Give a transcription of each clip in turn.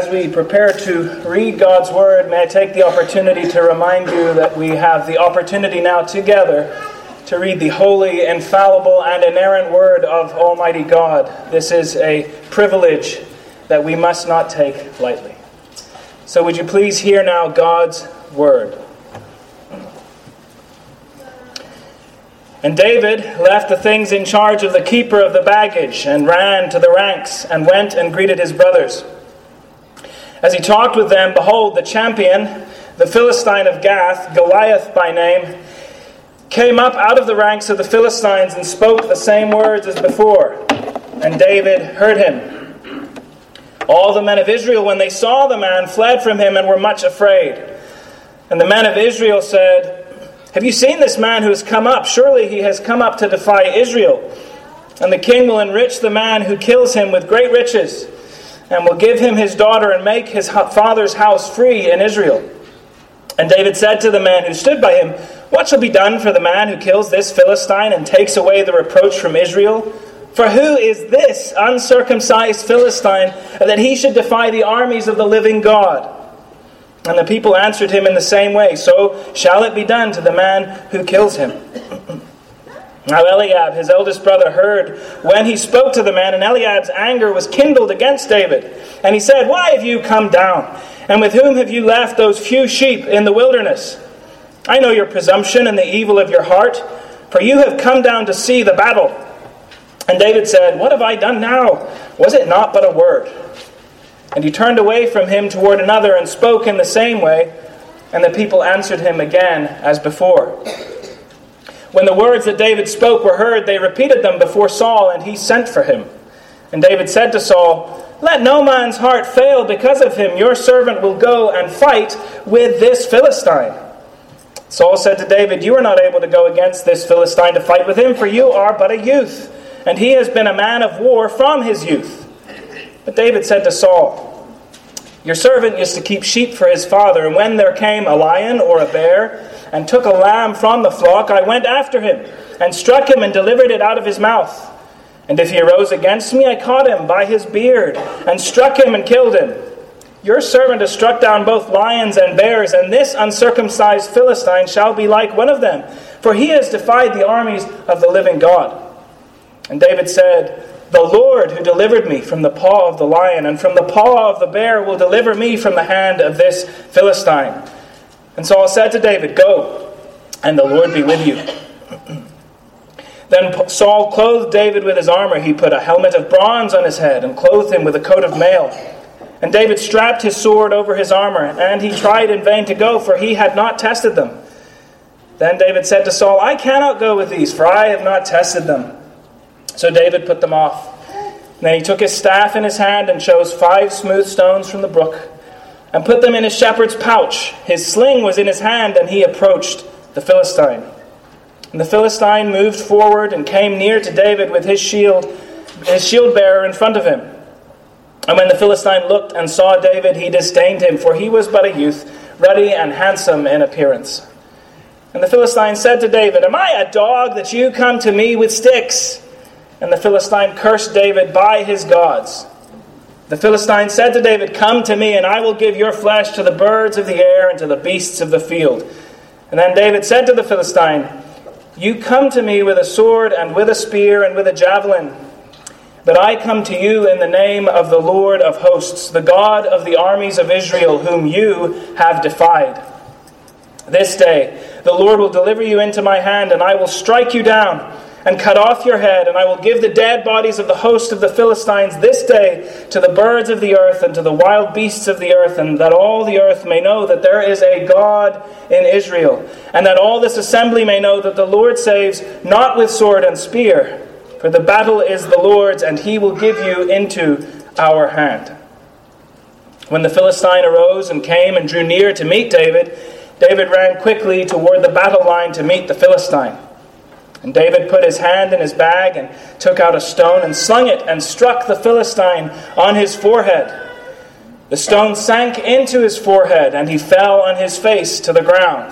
as we prepare to read God's Word, may I take the opportunity to remind you that we have the opportunity now together to read the holy, infallible, and inerrant Word of Almighty God. This is a privilege that we must not take lightly. So would you please hear now God's Word. And David left the things in charge of the keeper of the baggage and ran to the ranks and went and greeted his brothers. As he talked with them, behold, the champion, the Philistine of Gath, Goliath by name, came up out of the ranks of the Philistines and spoke the same words as before. And David heard him. All the men of Israel, when they saw the man, fled from him and were much afraid. And the men of Israel said, "Have you seen this man who has come up? Surely he has come up to defy Israel. And the king will enrich the man who kills him with great riches, and will give him his daughter and make his father's house free in Israel." And David said to the man who stood by him, "What shall be done for the man who kills this Philistine and takes away the reproach from Israel? For who is this uncircumcised Philistine that he should defy the armies of the living God?" And the people answered him in the same way, "So shall it be done to the man who kills him." Now Eliab, his eldest brother, heard when he spoke to the man, and Eliab's anger was kindled against David. And he said, "Why have you come down? And with whom have you left those few sheep in the wilderness? I know your presumption and the evil of your heart, for you have come down to see the battle." And David said, "What have I done now? Was it not but a word?" And he turned away from him toward another and spoke in the same way, and the people answered him again as before. When the words that David spoke were heard, they repeated them before Saul, and he sent for him. And David said to Saul, "Let no man's heart fail because of him. Your servant will go and fight with this Philistine." Saul said to David, "You are not able to go against this Philistine to fight with him, for you are but a youth, and he has been a man of war from his youth." But David said to Saul, "Your servant used to keep sheep for his father, and when there came a lion or a bear and took a lamb from the flock, I went after him and struck him and delivered it out of his mouth. And if he arose against me, I caught him by his beard and struck him and killed him. Your servant has struck down both lions and bears, and this uncircumcised Philistine shall be like one of them, for he has defied the armies of the living God." And David said, "The Lord who delivered me from the paw of the lion and from the paw of the bear will deliver me from the hand of this Philistine." And Saul said to David, "Go, and the Lord be with you." Then Saul clothed David with his armor. He put a helmet of bronze on his head and clothed him with a coat of mail. And David strapped his sword over his armor, and he tried in vain to go, for he had not tested them. Then David said to Saul, "I cannot go with these, for I have not tested them." So David put them off. Then he took his staff in his hand and chose 5 smooth stones from the brook and put them in his shepherd's pouch. His sling was in his hand, and he approached the Philistine. And the Philistine moved forward and came near to David with his shield bearer in front of him. And when the Philistine looked and saw David, he disdained him, for he was but a youth, ruddy and handsome in appearance. And the Philistine said to David, "Am I a dog that you come to me with sticks?" And the Philistine cursed David by his gods. The Philistine said to David, "Come to me, and I will give your flesh to the birds of the air and to the beasts of the field." And then David said to the Philistine, "You come to me with a sword and with a spear and with a javelin. But I come to you in the name of the Lord of hosts, the God of the armies of Israel, whom you have defied. This day the Lord will deliver you into my hand, and I will strike you down and cut off your head, and I will give the dead bodies of the host of the Philistines this day to the birds of the earth and to the wild beasts of the earth, and that all the earth may know that there is a God in Israel, and that all this assembly may know that the Lord saves not with sword and spear, for the battle is the Lord's, and he will give you into our hand." When the Philistine arose and came and drew near to meet David, David ran quickly toward the battle line to meet the Philistine. And David put his hand in his bag and took out a stone and slung it and struck the Philistine on his forehead. The stone sank into his forehead, and he fell on his face to the ground.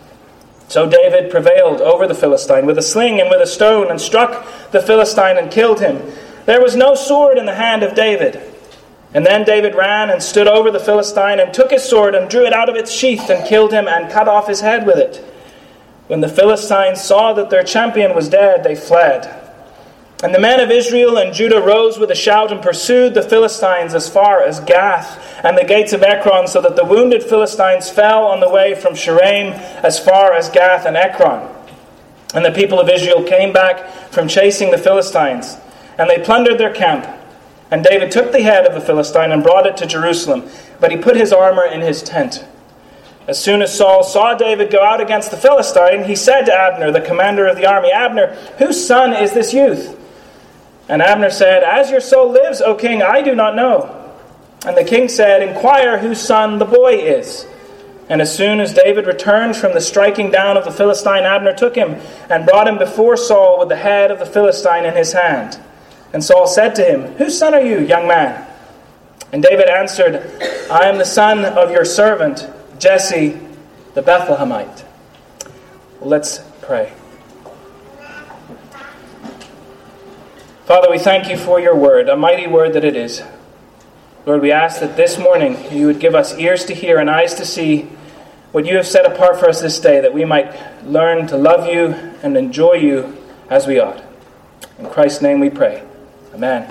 So David prevailed over the Philistine with a sling and with a stone, and struck the Philistine and killed him. There was no sword in the hand of David. And then David ran and stood over the Philistine and took his sword and drew it out of its sheath and killed him and cut off his head with it. When the Philistines saw that their champion was dead, they fled. And the men of Israel and Judah rose with a shout and pursued the Philistines as far as Gath and the gates of Ekron, so that the wounded Philistines fell on the way from Shaaraim as far as Gath and Ekron. And the people of Israel came back from chasing the Philistines, and they plundered their camp. And David took the head of the Philistine and brought it to Jerusalem, but he put his armor in his tent. As soon as Saul saw David go out against the Philistine, he said to Abner, the commander of the army, "Abner, whose son is this youth?" And Abner said, "As your soul lives, O king, I do not know." And the king said, "Inquire whose son the boy is." And as soon as David returned from the striking down of the Philistine, Abner took him and brought him before Saul with the head of the Philistine in his hand. And Saul said to him, "Whose son are you, young man?" And David answered, "I am the son of your servant, Jesse the Bethlehemite." Let's pray. Father, we thank you for your word, a mighty word that it is. Lord, we ask that this morning you would give us ears to hear and eyes to see what you have set apart for us this day, that we might learn to love you and enjoy you as we ought. In Christ's name we pray. Amen.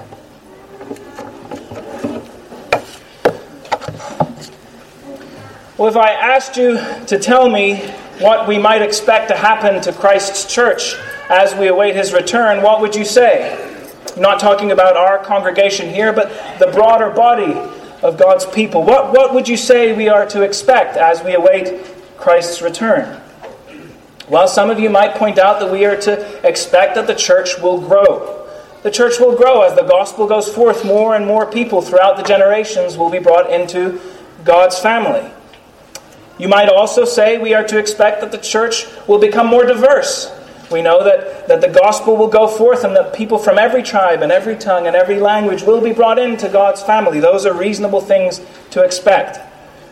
Well, if I asked you to tell me what we might expect to happen to Christ's church as we await his return, what would you say? I'm not talking about our congregation here, but the broader body of God's people. What would you say we are to expect as we await Christ's return? Well, some of you might point out that we are to expect that the church will grow. The church will grow as the gospel goes forth. More and more people throughout the generations will be brought into God's family. You might also say we are to expect that the church will become more diverse. We know that the gospel will go forth and that people from every tribe and every tongue and every language will be brought into God's family. Those are reasonable things to expect.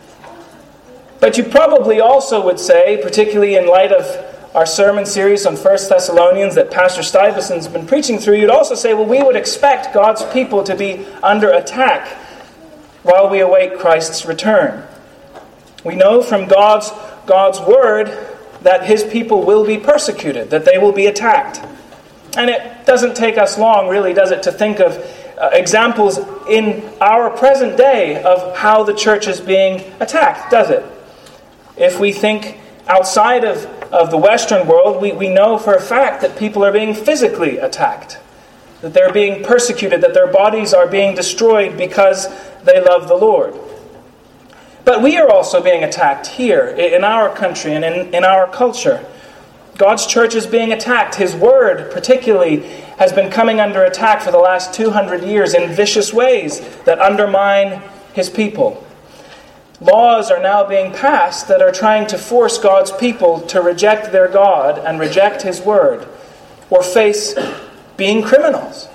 But you probably also would say, particularly in light of our sermon series on 1 Thessalonians that Pastor Stuyvesant's been preaching through, you'd also say, well, we would expect God's people to be under attack while we await Christ's return. We know from God's word that his people will be persecuted, that they will be attacked. And it doesn't take us long, really, does it, to think of examples in our present day of how the church is being attacked, does it? If we think outside of the Western world, we know for a fact that people are being physically attacked, that they're being persecuted, that their bodies are being destroyed because they love the Lord. But we are also being attacked here in our country and in our culture. God's church is being attacked. His word, particularly, has been coming under attack for the last 200 years in vicious ways that undermine his people. Laws are now being passed that are trying to force God's people to reject their God and reject his word, or face being criminals.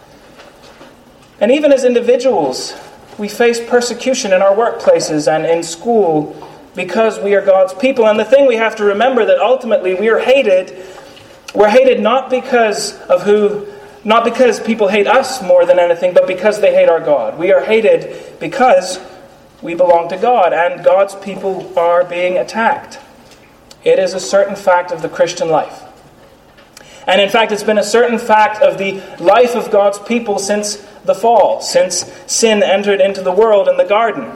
And even as individuals, we face persecution in our workplaces and in school because we are God's people. And the thing we have to remember that ultimately we are hated. We're hated not because people hate us more than anything, but because they hate our God. We are hated because we belong to God, and God's people are being attacked. It is a certain fact of the Christian life. And in fact, it's been a certain fact of the life of God's people since the fall, since sin entered into the world in the garden.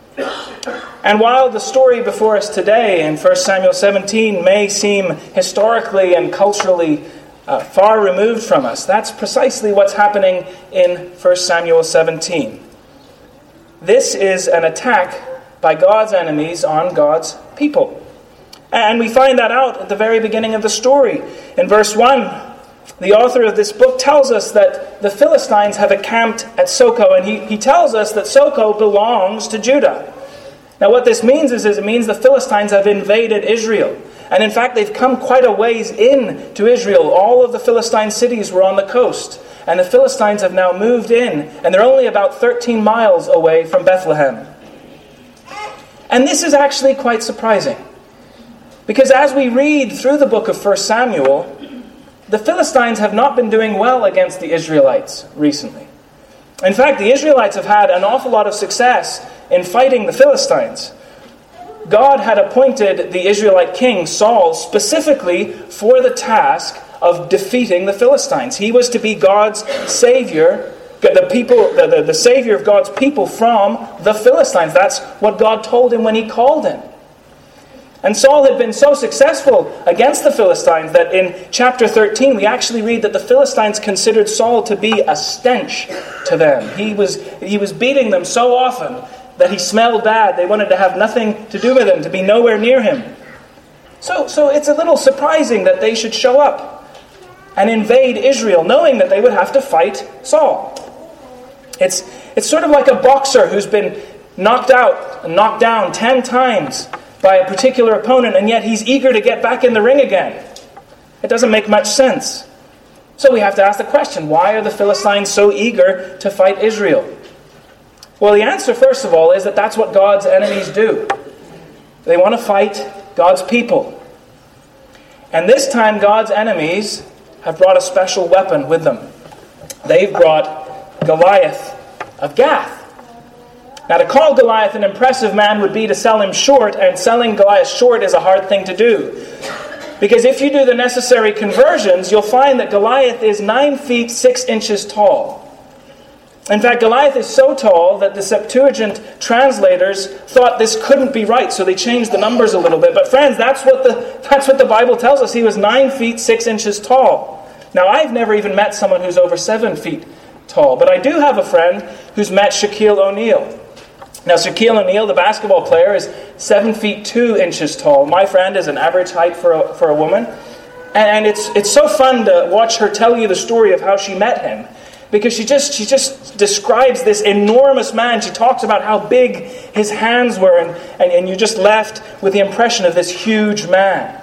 And while the story before us today in 1 Samuel 17 may seem historically and culturally far removed from us, that's precisely what's happening in 1 Samuel 17. This is an attack by God's enemies on God's people. And we find that out at the very beginning of the story. In verse 1, the author of this book tells us that the Philistines have encamped at Soko, and he tells us that Soko belongs to Judah. Now what this means is it means the Philistines have invaded Israel. And in fact, they've come quite a ways in to Israel. All of the Philistine cities were on the coast. And the Philistines have now moved in, and they're only about 13 miles away from Bethlehem. And this is actually quite surprising. Because as we read through the book of 1 Samuel, the Philistines have not been doing well against the Israelites recently. In fact, the Israelites have had an awful lot of success in fighting the Philistines. God had appointed the Israelite king, Saul, specifically for the task of defeating the Philistines. He was to be God's savior, the savior of God's people from the Philistines. That's what God told him when he called him. And Saul had been so successful against the Philistines that in chapter 13 we actually read that the Philistines considered Saul to be a stench to them. He was beating them so often that he smelled bad. They wanted to have nothing to do with him, to be nowhere near him. So it's a little surprising that they should show up and invade Israel, knowing that they would have to fight Saul. It's sort of like a boxer who's been knocked out and knocked down 10 times by a particular opponent, and yet he's eager to get back in the ring again. It doesn't make much sense. So we have to ask the question, why are the Philistines so eager to fight Israel? Well, the answer, first of all, is that that's what God's enemies do. They want to fight God's people. And this time, God's enemies have brought a special weapon with them. They've brought Goliath of Gath. Now, to call Goliath an impressive man would be to sell him short, and selling Goliath short is a hard thing to do. Because if you do the necessary conversions, you'll find that Goliath is 9 feet 6 inches tall. In fact, Goliath is so tall that the Septuagint translators thought this couldn't be right, so they changed the numbers a little bit. But friends, that's what the Bible tells us. He was 9 feet 6 inches tall. Now, I've never even met someone who's over 7 feet tall, but I do have a friend who's met Shaquille O'Neal. Now, Shaquille O'Neal, the basketball player, is 7 feet 2 inches tall. My friend is an average height for a woman. And it's so fun to watch her tell you the story of how she met him. Because she just describes this enormous man. She talks about how big his hands were. And you're just left with the impression of this huge man.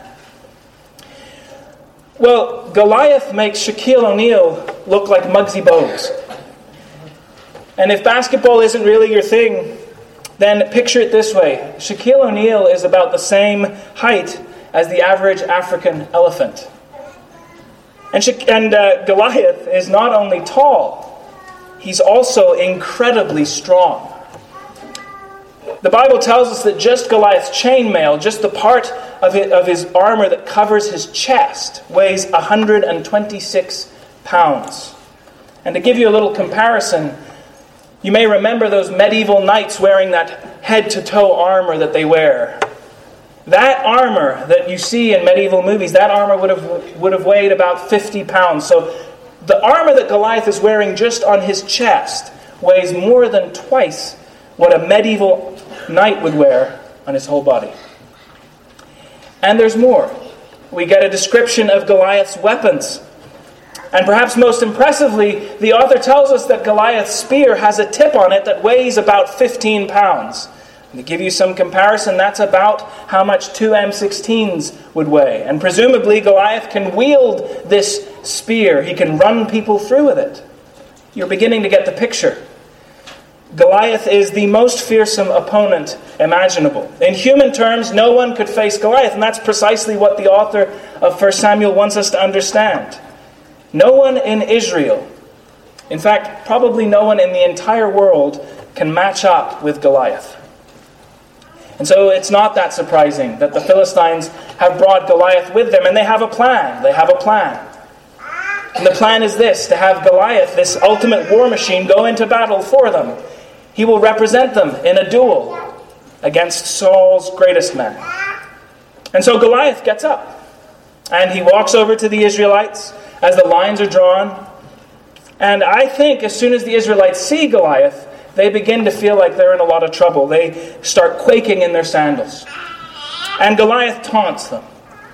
Well, Goliath makes Shaquille O'Neal look like Muggsy Bogues. And if basketball isn't really your thing, then picture it this way. Shaquille O'Neal is about the same height as the average African elephant. And Goliath is not only tall, he's also incredibly strong. The Bible tells us that just Goliath's chainmail, just the part of his armor that covers his chest, weighs 126 pounds. And to give you a little comparison, you may remember those medieval knights wearing that head-to-toe armor that they wear. That armor that you see in medieval movies, that armor would have weighed about 50 pounds. So the armor that Goliath is wearing just on his chest weighs more than twice what a medieval knight would wear on his whole body. And there's more. We get a description of Goliath's weapons. And perhaps most impressively, the author tells us that Goliath's spear has a tip on it that weighs about 15 pounds. And to give you some comparison, that's about how much 2 M16s would weigh. And presumably Goliath can wield this spear. He can run people through with it. You're beginning to get the picture. Goliath is the most fearsome opponent imaginable. In human terms, no one could face Goliath, and that's precisely what the author of 1 Samuel wants us to understand. No one in Israel, in fact, probably no one in the entire world, can match up with Goliath. And so it's not that surprising that the Philistines have brought Goliath with them, and they have a plan. They have a plan. And the plan is this, to have Goliath, this ultimate war machine, go into battle for them. He will represent them in a duel against Saul's greatest man. And so Goliath gets up, and he walks over to the Israelites as the lines are drawn. And I think as soon as the Israelites see Goliath, they begin to feel like they're in a lot of trouble. They start quaking in their sandals. And Goliath taunts them.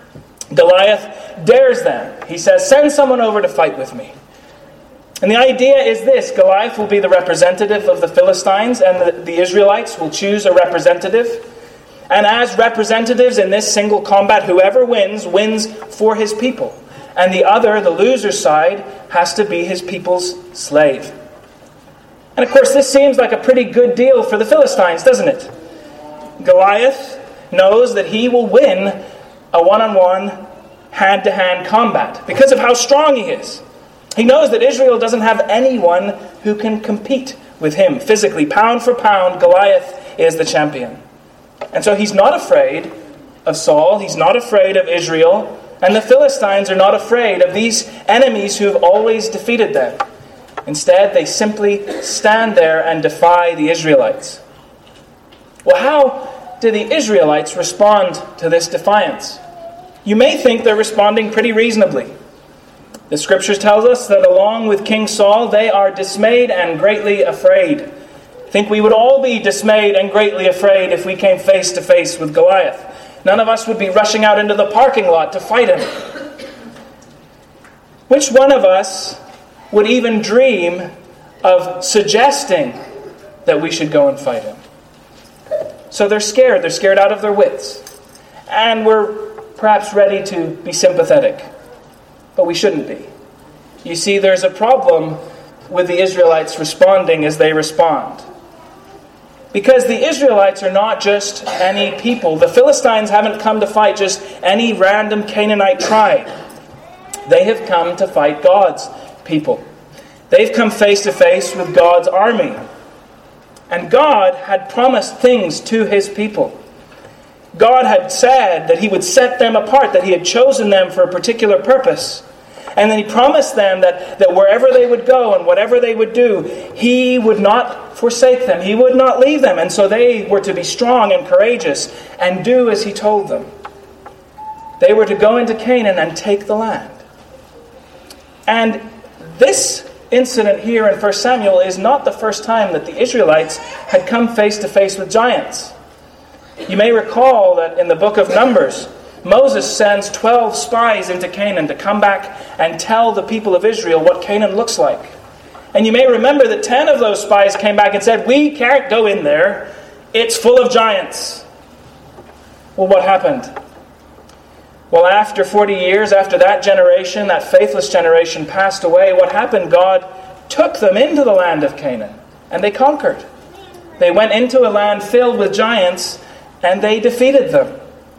Goliath dares them. He says, "Send someone over to fight with me." And the idea is this: Goliath will be the representative of the Philistines, and the Israelites will choose a representative. And as representatives in this single combat, whoever wins for his people. And the other, the loser's side, has to be his people's slave. And of course, this seems like a pretty good deal for the Philistines, doesn't it? Goliath knows that he will win a one-on-one, hand-to-hand combat because of how strong he is. He knows that Israel doesn't have anyone who can compete with him physically. Pound for pound, Goliath is the champion. And so he's not afraid of Saul. He's not afraid of Israel. And the Philistines are not afraid of these enemies who have always defeated them. Instead, they simply stand there and defy the Israelites. Well, how do the Israelites respond to this defiance? You may think they're responding pretty reasonably. The Scriptures tells us that along with King Saul, they are dismayed and greatly afraid. I think we would all be dismayed and greatly afraid if we came face to face with Goliath. None of us would be rushing out into the parking lot to fight him. Which one of us would even dream of suggesting that we should go and fight him? So they're scared. They're scared out of their wits. And we're perhaps ready to be sympathetic. But we shouldn't be. You see, there's a problem with the Israelites responding as they respond. Because the Israelites are not just any people. The Philistines haven't come to fight just any random Canaanite tribe. They have come to fight God's people. They've come face to face with God's army. And God had promised things to his people. God had said that he would set them apart, that he had chosen them for a particular purpose. And then he promised them that wherever they would go and whatever they would do, he would not forsake them. He would not leave them. And so they were to be strong and courageous and do as he told them. They were to go into Canaan and take the land. And this incident here in 1 Samuel is not the first time that the Israelites had come face to face with giants. You may recall that in the book of Numbers, Moses sends 12 spies into Canaan to come back and tell the people of Israel what Canaan looks like. And you may remember that 10 of those spies came back and said, "We can't go in there. It's full of giants." Well, what happened? Well, after 40 years, after that generation, that faithless generation passed away, what happened? God took them into the land of Canaan, and they conquered. They went into a land filled with giants, and they defeated them.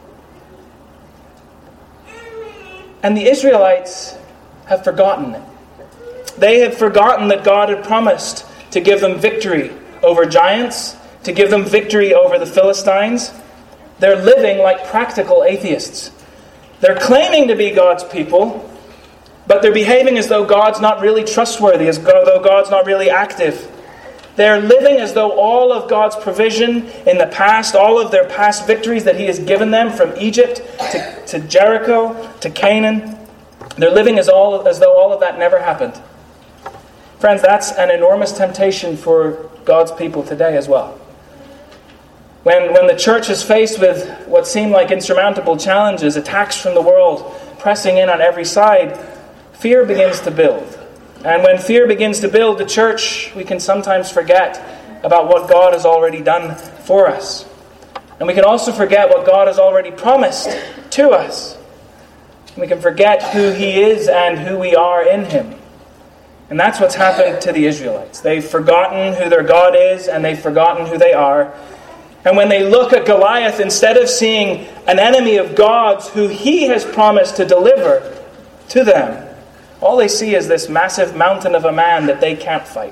And the Israelites have forgotten it. They have forgotten that God had promised to give them victory over giants, to give them victory over the Philistines. They're living like practical atheists. They're claiming to be God's people, but they're behaving as though God's not really trustworthy, as though God's not really active. They're living as though all of God's provision in the past, all of their past victories that he has given them from Egypt to Jericho to Canaan, they're living as though all of that never happened. Friends, that's an enormous temptation for God's people today as well. When the church is faced with what seem like insurmountable challenges, attacks from the world pressing in on every side, fear begins to build. And when fear begins to build, the church, we can sometimes forget about what God has already done for us. And we can also forget what God has already promised to us. We can forget who he is and who we are in him. And that's what's happened to the Israelites. They've forgotten who their God is, and they've forgotten who they are. And when they look at Goliath, instead of seeing an enemy of God's who he has promised to deliver to them, all they see is this massive mountain of a man that they can't fight.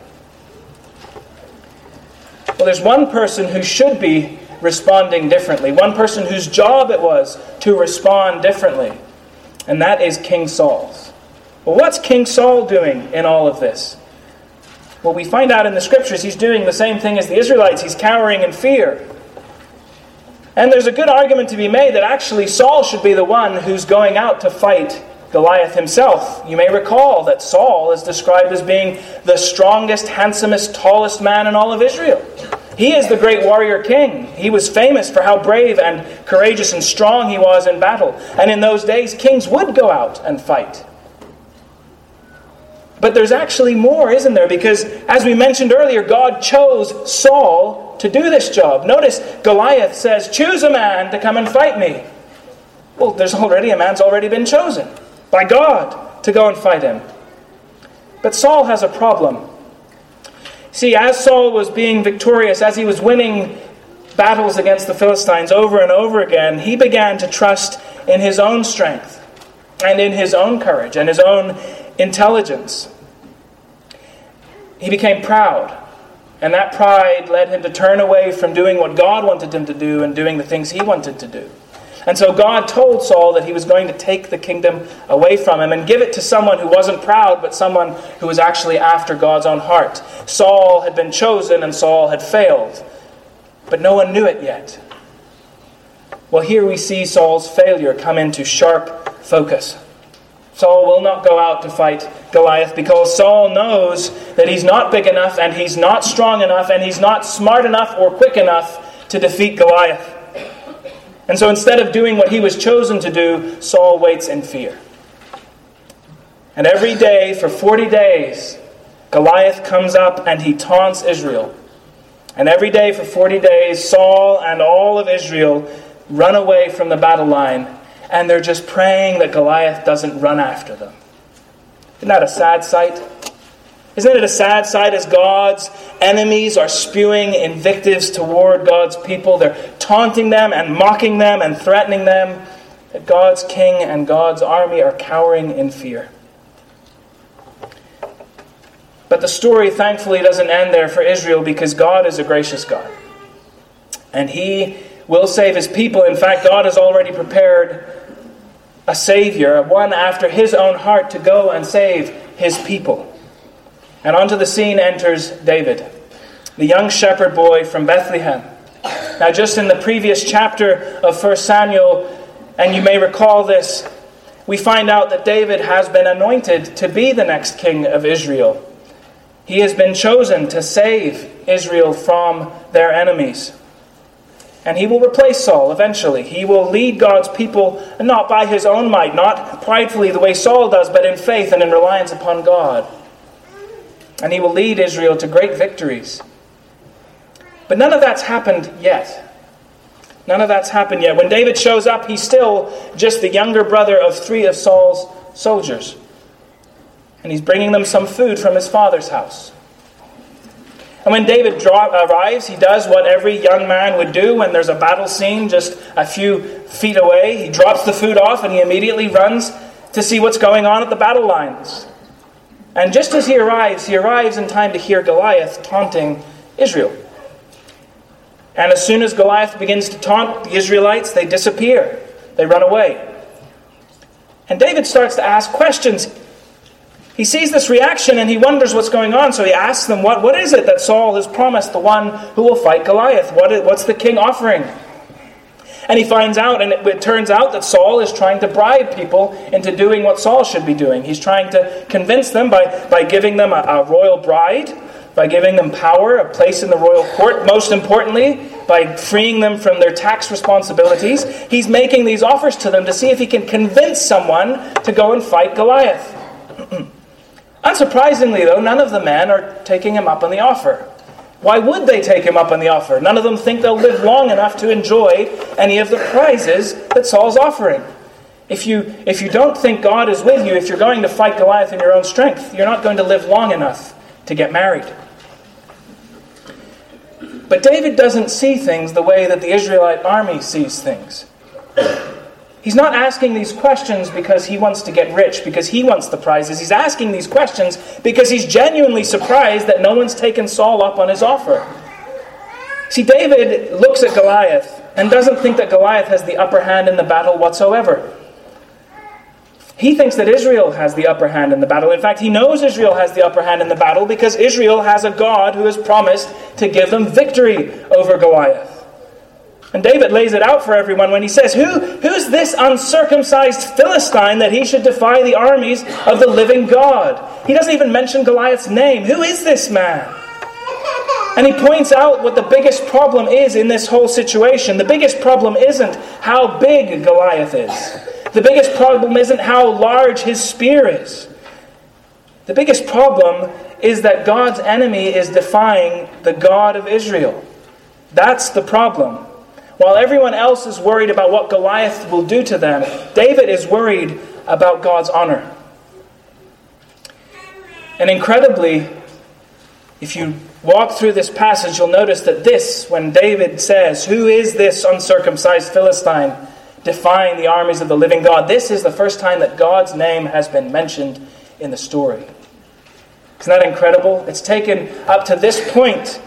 Well, there's one person who should be responding differently. One person whose job it was to respond differently. And that is King Saul's. Well, what's King Saul doing in all of this? Well, we find out in the Scriptures he's doing the same thing as the Israelites. He's cowering in fear. And there's a good argument to be made that actually Saul should be the one who's going out to fight Goliath himself. You may recall that Saul is described as being the strongest, handsomest, tallest man in all of Israel. He is the great warrior king. He was famous for how brave and courageous and strong he was in battle. And in those days, kings would go out and fight. But there's actually more, isn't there? Because, as we mentioned earlier, God chose Saul to do this job. Notice Goliath says, "Choose a man to come and fight me." Well, a man's already been chosen by God to go and fight him. But Saul has a problem. See, as Saul was being victorious, as he was winning battles against the Philistines over and over again, he began to trust in his own strength and in his own courage and his own intelligence. he became proud. And that pride led him to turn away from doing what God wanted him to do and doing the things he wanted to do. And so God told Saul that he was going to take the kingdom away from him and give it to someone who wasn't proud, but someone who was actually after God's own heart. Saul had been chosen and Saul had failed, but no one knew it yet. Well, here we see Saul's failure come into sharp focus. Saul will not go out to fight Goliath because Saul knows that he's not big enough and he's not strong enough and he's not smart enough or quick enough to defeat Goliath. And so instead of doing what he was chosen to do, Saul waits in fear. And every day for 40 days, Goliath comes up and he taunts Israel. And every day for 40 days, Saul and all of Israel run away from the battle line. And they're just praying that Goliath doesn't run after them. Isn't that a sad sight? Isn't it a sad sight as God's enemies are spewing invectives toward God's people? They're taunting them and mocking them and threatening them. That God's king and God's army are cowering in fear. But the story, thankfully, doesn't end there for Israel because God is a gracious God. And He will save His people. In fact, God has already prepared a Savior, one after His own heart, to go and save His people. And onto the scene enters David, the young shepherd boy from Bethlehem. Now, just in the previous chapter of 1 Samuel, and you may recall this, we find out that David has been anointed to be the next king of Israel. He has been chosen to save Israel from their enemies. And he will replace Saul eventually. He will lead God's people not by his own might, not pridefully the way Saul does, but in faith and in reliance upon God. And he will lead Israel to great victories. But none of that's happened yet. None of that's happened yet. When David shows up, he's still just the younger brother of 3 of Saul's soldiers. And he's bringing them some food from his father's house. And when David arrives, he does what every young man would do when there's a battle scene just a few feet away. He drops the food off and he immediately runs to see what's going on at the battle lines. And just as he arrives in time to hear Goliath taunting Israel. And as soon as Goliath begins to taunt the Israelites, they disappear. They run away. And David starts to ask questions. He sees this reaction and he wonders what's going on. So he asks them, what is it that Saul has promised the one who will fight Goliath? What's the king offering? And he finds out, and it turns out that Saul is trying to bribe people into doing what Saul should be doing. He's trying to convince them by giving them a royal bride, by giving them power, a place in the royal court, most importantly, by freeing them from their tax responsibilities. He's making these offers to them to see if he can convince someone to go and fight Goliath. Unsurprisingly, though, none of the men are taking him up on the offer. Why would they take him up on the offer? None of them think they'll live long enough to enjoy any of the prizes that Saul's offering. If you don't think God is with you, if you're going to fight Goliath in your own strength, you're not going to live long enough to get married. But David doesn't see things the way that the Israelite army sees things. He's not asking these questions because he wants to get rich, because he wants the prizes. He's asking these questions because he's genuinely surprised that no one's taken Saul up on his offer. See, David looks at Goliath and doesn't think that Goliath has the upper hand in the battle whatsoever. He thinks that Israel has the upper hand in the battle. In fact, he knows Israel has the upper hand in the battle because Israel has a God who has promised to give them victory over Goliath. And David lays it out for everyone when he says, Who's this uncircumcised Philistine that he should defy the armies of the living God? He doesn't even mention Goliath's name. Who is this man? And he points out what the biggest problem is in this whole situation. The biggest problem isn't how big Goliath is. The biggest problem isn't how large his spear is. The biggest problem is that God's enemy is defying the God of Israel. That's the problem. While everyone else is worried about what Goliath will do to them, David is worried about God's honor. And incredibly, if you walk through this passage, you'll notice that when David says, "Who is this uncircumcised Philistine defying the armies of the living God?" This is the first time that God's name has been mentioned in the story. Isn't that incredible? It's taken up to this point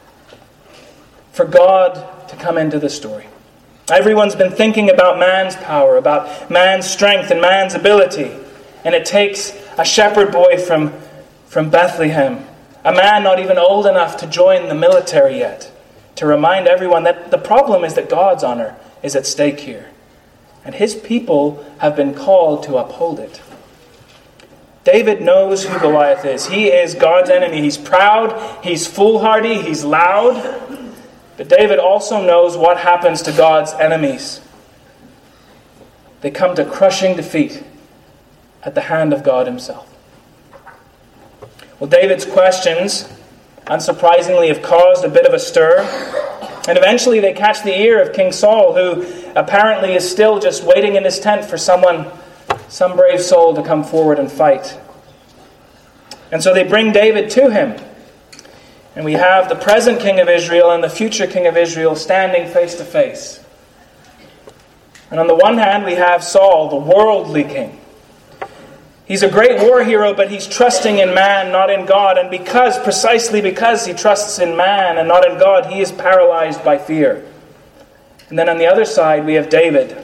for God to come into the story. Everyone's been thinking about man's power, about man's strength and man's ability. And it takes a shepherd boy from Bethlehem, a man not even old enough to join the military yet, to remind everyone that the problem is that God's honor is at stake here. And his people have been called to uphold it. David knows who Goliath is. He is God's enemy. He's proud, he's foolhardy, he's loud. But David also knows what happens to God's enemies. They come to crushing defeat at the hand of God himself. Well, David's questions, unsurprisingly, have caused a bit of a stir. And eventually they catch the ear of King Saul, who apparently is still just waiting in his tent for some brave soul to come forward and fight. And so they bring David to him. And we have the present king of Israel and the future king of Israel standing face to face. And on the one hand, we have Saul, the worldly king. He's a great war hero, but he's trusting in man, not in God. And precisely because he trusts in man and not in God, he is paralyzed by fear. And then on the other side, we have David,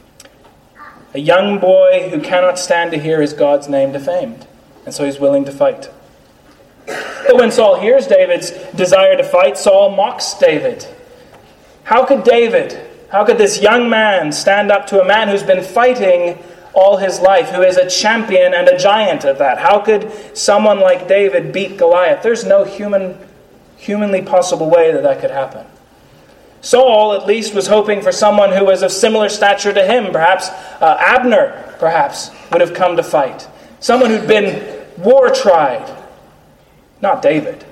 a young boy who cannot stand to hear his God's name defamed. And so he's willing to fight. But when Saul hears David's desire to fight, Saul mocks David. How could this young man stand up to a man who's been fighting all his life, who is a champion and a giant at that? How could someone like David beat Goliath? There's no humanly possible way that could happen. Saul, at least, was hoping for someone who was of similar stature to him. Perhaps Abner, would have come to fight. Someone who'd been war-tried. Not David.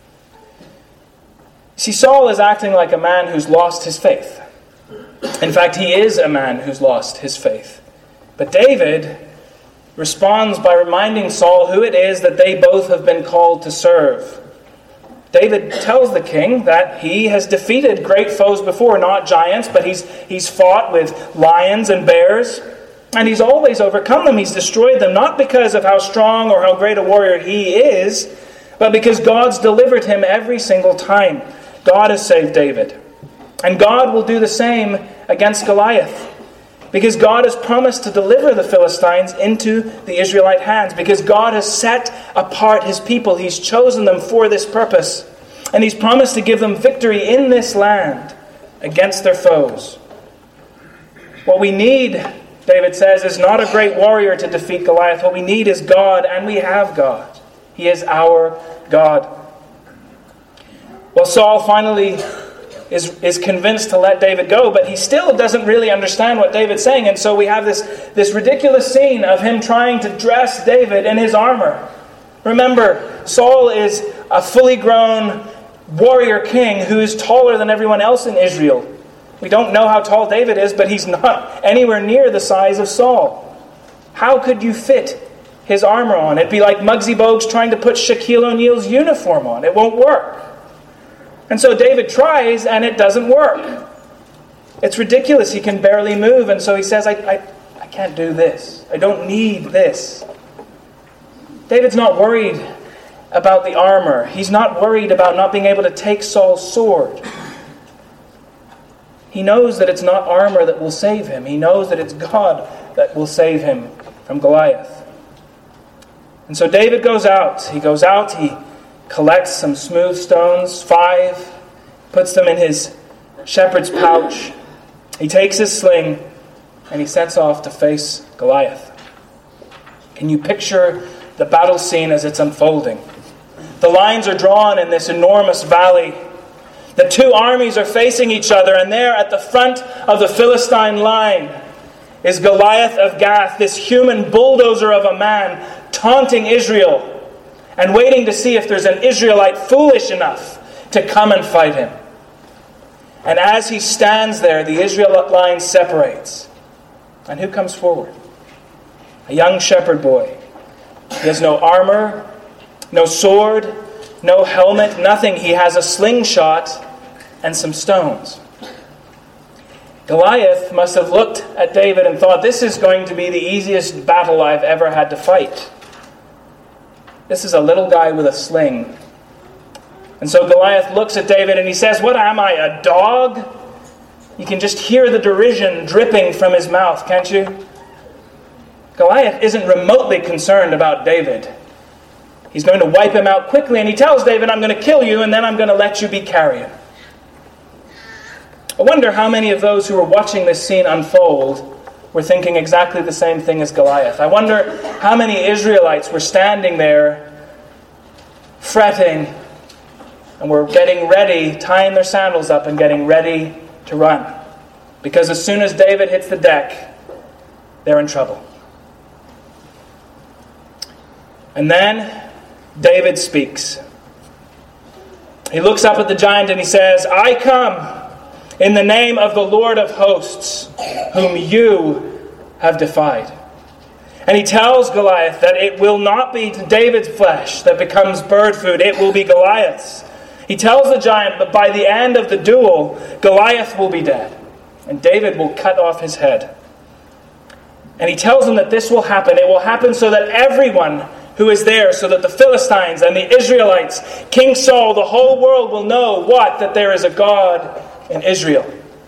See, Saul is acting like a man who's lost his faith. In fact, he is a man who's lost his faith. But David responds by reminding Saul who it is that they both have been called to serve. David tells the king that he has defeated great foes before, not giants, but he's fought with lions and bears, and he's always overcome them. He's destroyed them, not because of how strong or how great a warrior he is, but because God's delivered him every single time. God has saved David. And God will do the same against Goliath. Because God has promised to deliver the Philistines into the Israelite hands. Because God has set apart his people. He's chosen them for this purpose. And he's promised to give them victory in this land against their foes. What we need, David says, is not a great warrior to defeat Goliath. What we need is God, and we have God. He is our God. Well, Saul finally is convinced to let David go, but he still doesn't really understand what David's saying. And so we have this ridiculous scene of him trying to dress David in his armor. Remember, Saul is a fully grown warrior king who is taller than everyone else in Israel. We don't know how tall David is, but he's not anywhere near the size of Saul. How could you fit his armor on? It'd be like Muggsy Bogues trying to put Shaquille O'Neal's uniform on. It won't work. And so David tries, and it doesn't work. It's ridiculous. He can barely move, and so he says, I can't do this. I don't need this. David's not worried about the armor. He's not worried about not being able to take Saul's sword. He knows that it's not armor that will save him. He knows that it's God that will save him from Goliath. And so David goes out. He collects some smooth stones, 5, puts them in his shepherd's pouch. He takes his sling, and he sets off to face Goliath. Can you picture the battle scene as it's unfolding? The lines are drawn in this enormous valley. The two armies are facing each other, and there at the front of the Philistine line is Goliath of Gath, this human bulldozer of a man, taunting Israel and waiting to see if there's an Israelite foolish enough to come and fight him. And as he stands there, the Israelite line separates. And who comes forward? A young shepherd boy. He has no armor, no sword, no helmet, nothing. He has a slingshot and some stones. Goliath must have looked at David and thought, this is going to be the easiest battle I've ever had to fight. This is a little guy with a sling. And so Goliath looks at David and he says, "What am I, a dog?" You can just hear the derision dripping from his mouth, can't you? Goliath isn't remotely concerned about David. He's going to wipe him out quickly, and he tells David, "I'm going to kill you, and then I'm going to let you be carrion." I wonder how many of those who were watching this scene unfold were thinking exactly the same thing as Goliath. I wonder how many Israelites were standing there fretting and were getting ready, tying their sandals up and getting ready to run. Because as soon as David hits the deck, they're in trouble. And then David speaks. He looks up at the giant and he says, "I come in the name of the Lord of hosts, whom you have defied." And he tells Goliath that it will not be David's flesh that becomes bird food, it will be Goliath's. He tells the giant that by the end of the duel, Goliath will be dead, and David will cut off his head. And he tells him that this will happen. It will happen so that everyone who is there, so that the Philistines and the Israelites, King Saul, the whole world will know what? That there is a God in Israel.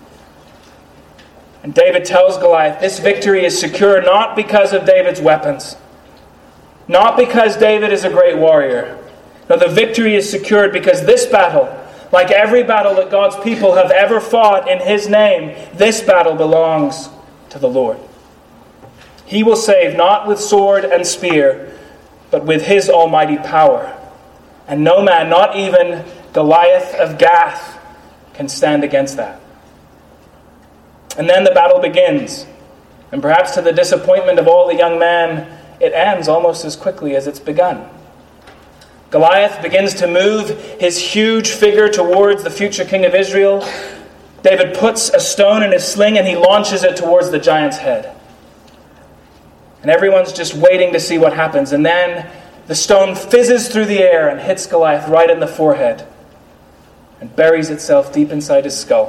And David tells Goliath this victory is secure not because of David's weapons, not because David is a great warrior. No, the victory is secured because this battle, like every battle that God's people have ever fought in His name, this battle belongs to the Lord. He will save not with sword and spear, but with His almighty power. And no man, not even Goliath of Gath, can stand against that. And then the battle begins. And perhaps to the disappointment of all the young men, it ends almost as quickly as it's begun. Goliath begins to move his huge figure towards the future king of Israel. David puts a stone in his sling and he launches it towards the giant's head. And everyone's just waiting to see what happens. And then the stone fizzes through the air and hits Goliath right in the forehead and buries itself deep inside his skull.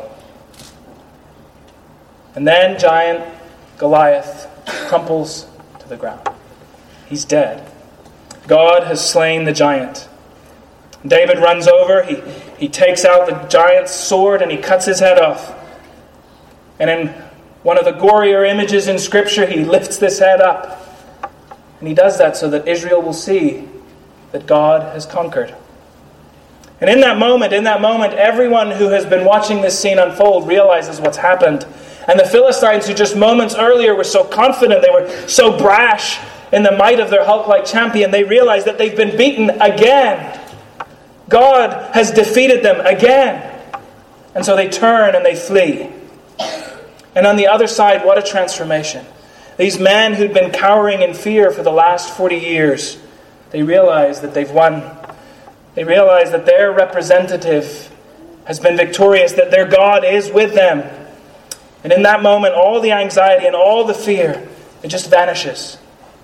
And then giant Goliath crumples to the ground. He's dead. God has slain the giant. David runs over. He takes out the giant's sword and he cuts his head off. And in one of the gorier images in Scripture, he lifts this head up. And he does that so that Israel will see that God has conquered. And in that moment, everyone who has been watching this scene unfold realizes what's happened. And the Philistines, who just moments earlier were so confident, they were so brash in the might of their Hulk-like champion, they realize that they've been beaten again. God has defeated them again. And so they turn and they flee. And on the other side, what a transformation. These men who'd been cowering in fear for the last 40 years, they realize that they've won. They realize that their representative has been victorious, that their God is with them. And in that moment, all the anxiety and all the fear, it just vanishes.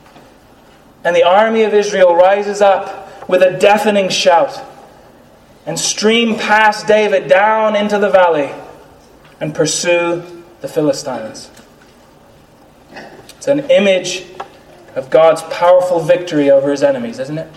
And the army of Israel rises up with a deafening shout and stream past David down into the valley and pursue the Philistines. It's an image of God's powerful victory over His enemies, isn't it?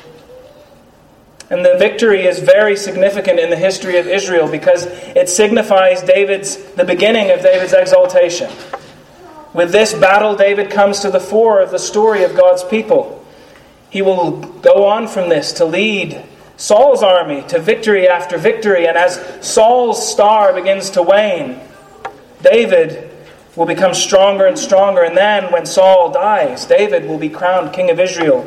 And the victory is very significant in the history of Israel because it signifies the beginning of David's exaltation. With this battle, David comes to the fore of the story of God's people. He will go on from this to lead Saul's army to victory after victory. And as Saul's star begins to wane, David will become stronger and stronger. And then when Saul dies, David will be crowned king of Israel.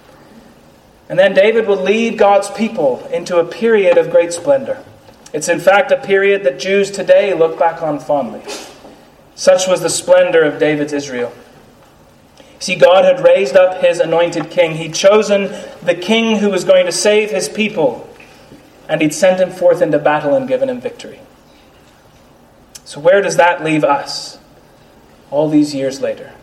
And then David will lead God's people into a period of great splendor. It's in fact a period that Jews today look back on fondly. Such was the splendor of David's Israel. See, God had raised up His anointed king. He'd chosen the king who was going to save His people. And He'd sent him forth into battle and given him victory. So where does that leave us all these years later?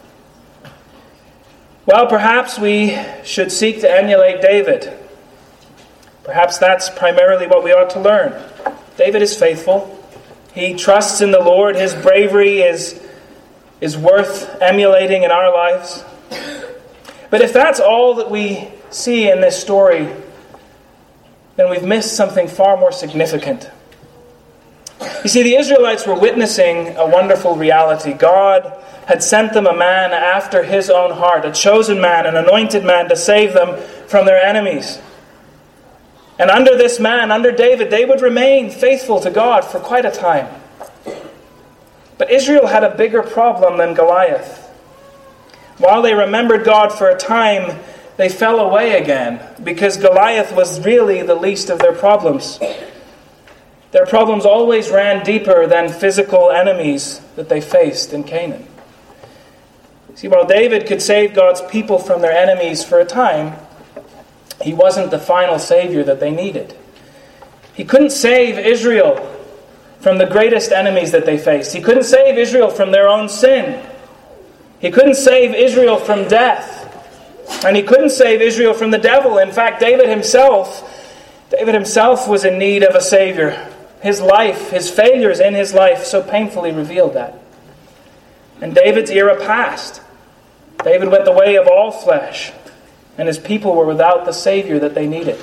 Well, perhaps we should seek to emulate David. Perhaps that's primarily what we ought to learn. David is faithful. He trusts in the Lord. His bravery is worth emulating in our lives. But if that's all that we see in this story, then we've missed something far more significant. You see, the Israelites were witnessing a wonderful reality. God had sent them a man after his own heart, a chosen man, an anointed man to save them from their enemies. And under this man, under David, they would remain faithful to God for quite a time. But Israel had a bigger problem than Goliath. While they remembered God for a time, they fell away again because Goliath was really the least of their problems. Their problems always ran deeper than physical enemies that they faced in Canaan. See, while David could save God's people from their enemies for a time, he wasn't the final savior that they needed. He couldn't save Israel from the greatest enemies that they faced. He couldn't save Israel from their own sin. He couldn't save Israel from death. And he couldn't save Israel from the devil. In fact, David himself was in need of a savior. His life, his failures in his life so painfully revealed that. And David's era passed. David went the way of all flesh, and his people were without the Savior that they needed.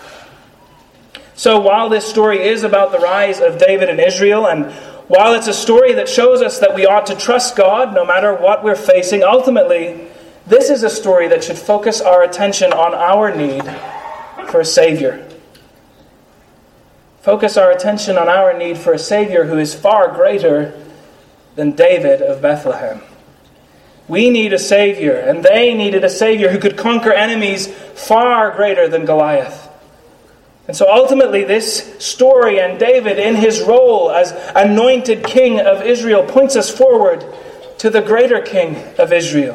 So while this story is about the rise of David and Israel, and while it's a story that shows us that we ought to trust God no matter what we're facing, ultimately, this is a story that should focus our attention on our need for a Savior. Focus our attention on our need for a Savior who is far greater than David of Bethlehem. We need a Savior, and they needed a Savior who could conquer enemies far greater than Goliath. And so ultimately this story and David in his role as anointed king of Israel points us forward to the greater king of Israel.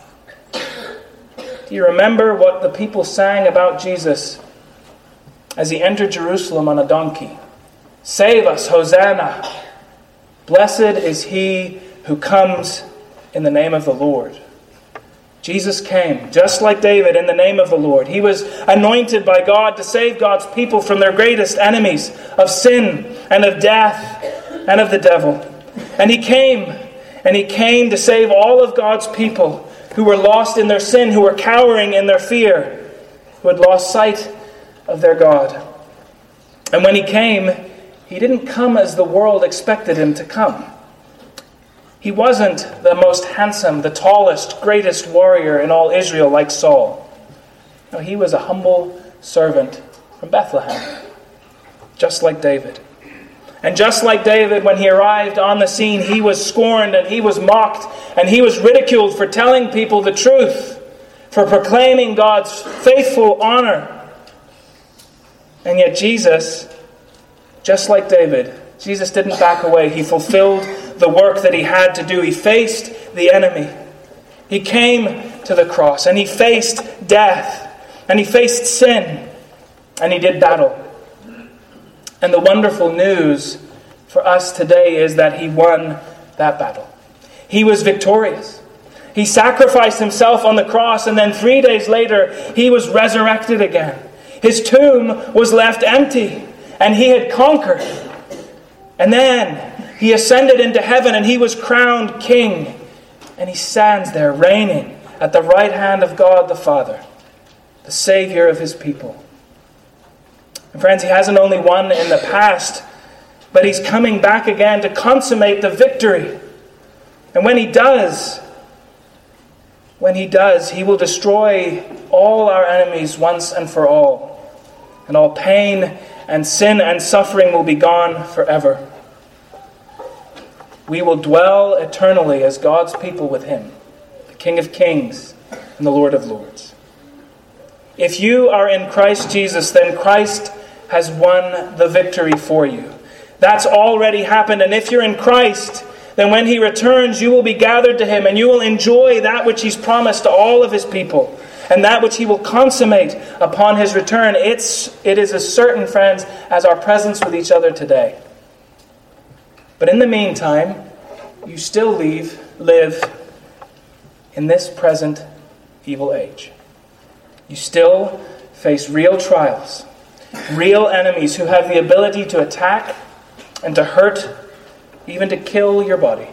Do you remember what the people sang about Jesus as he entered Jerusalem on a donkey? Save us, Hosanna! Blessed is he who comes in the name of the Lord. Jesus came, just like David, in the name of the Lord. He was anointed by God to save God's people from their greatest enemies of sin and of death and of the devil. And he came to save all of God's people who were lost in their sin, who were cowering in their fear, who had lost sight of their God. And when he came, he didn't come as the world expected him to come. He wasn't the most handsome, the tallest, greatest warrior in all Israel like Saul. No, he was a humble servant from Bethlehem, just like David. And just like David, when he arrived on the scene, he was scorned and he was mocked and he was ridiculed for telling people the truth, for proclaiming God's faithful honor. And yet Jesus, just like David, Jesus didn't back away. He fulfilled the work that he had to do. He faced the enemy. He came to the cross and he faced death and he faced sin and he did battle. And the wonderful news for us today is that he won that battle. He was victorious. He sacrificed himself on the cross, and then 3 days later, he was resurrected again. His tomb was left empty, and he had conquered. And then he ascended into heaven, and he was crowned king. And he stands there reigning at the right hand of God the Father, the Savior of his people. And friends, he hasn't only won in the past, but he's coming back again to consummate the victory. And when he does, he will destroy all our enemies once and for all. And all pain and sin and suffering will be gone forever. We will dwell eternally as God's people with him, the King of Kings and the Lord of Lords. If you are in Christ Jesus, then Christ has won the victory for you. That's already happened. And if you're in Christ, then when he returns, you will be gathered to him and you will enjoy that which he's promised to all of his people and that which he will consummate upon his return. It is as certain, friends, as our presence with each other today. But in the meantime, you still live in this present evil age. You still face real trials, real enemies who have the ability to attack and to hurt, even to kill your body.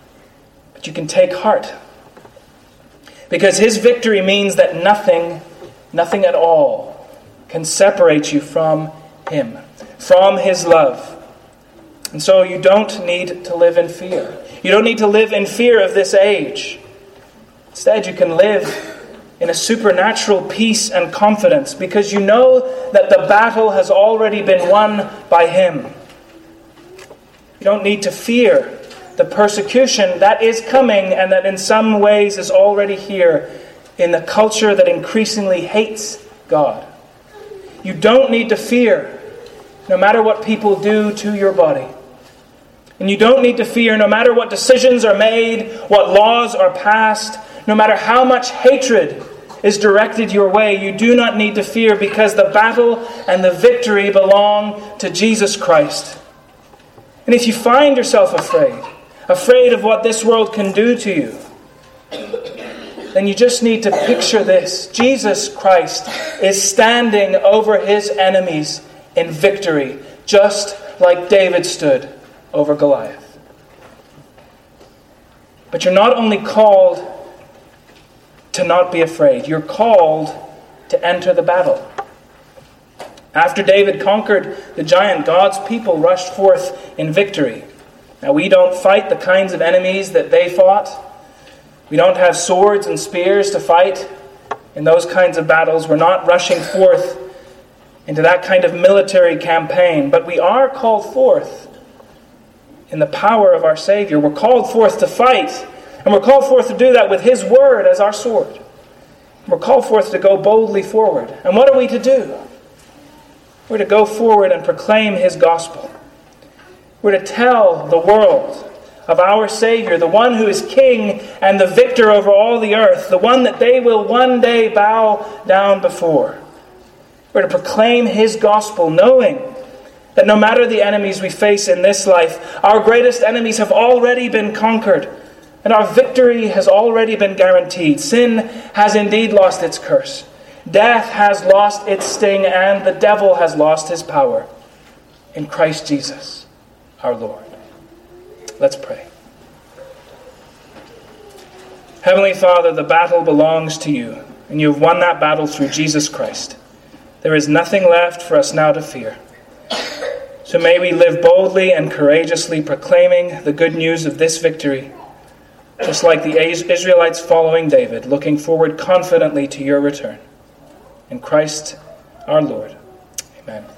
But you can take heart, because his victory means that nothing nothing at all can separate you from Him, from His love. And so you don't need to live in fear. You don't need to live in fear of this age. Instead, you can live in a supernatural peace and confidence because you know that the battle has already been won by Him. You don't need to fear the persecution that is coming and that in some ways is already here in the culture that increasingly hates God. You don't need to fear no matter what people do to your body. And you don't need to fear no matter what decisions are made, what laws are passed, no matter how much hatred is directed your way. You do not need to fear because the battle and the victory belong to Jesus Christ. And if you find yourself afraid of what this world can do to you, then you just need to picture this. Jesus Christ is standing over His enemies in victory, just like David stood over Goliath. But you're not only called to not be afraid, you're called to enter the battle. After David conquered the giant, God's people rushed forth in victory. Now, we don't fight the kinds of enemies that they fought. We don't have swords and spears to fight in those kinds of battles. We're not rushing forth into that kind of military campaign. But we are called forth in the power of our Savior. We're called forth to fight. And we're called forth to do that with His Word as our sword. We're called forth to go boldly forward. And what are we to do? We're to go forward and proclaim His gospel. We're to tell the world of our Savior, the one who is King and the victor over all the earth, the one that they will one day bow down before. We're to proclaim His gospel, knowing that no matter the enemies we face in this life, our greatest enemies have already been conquered, and our victory has already been guaranteed. Sin has indeed lost its curse. Death has lost its sting, and the devil has lost his power in Christ Jesus, our Lord. Let's pray. Heavenly Father, the battle belongs to you, and you have won that battle through Jesus Christ. There is nothing left for us now to fear. So may we live boldly and courageously proclaiming the good news of this victory, just like the Israelites following David, looking forward confidently to your return. In Christ our Lord. Amen.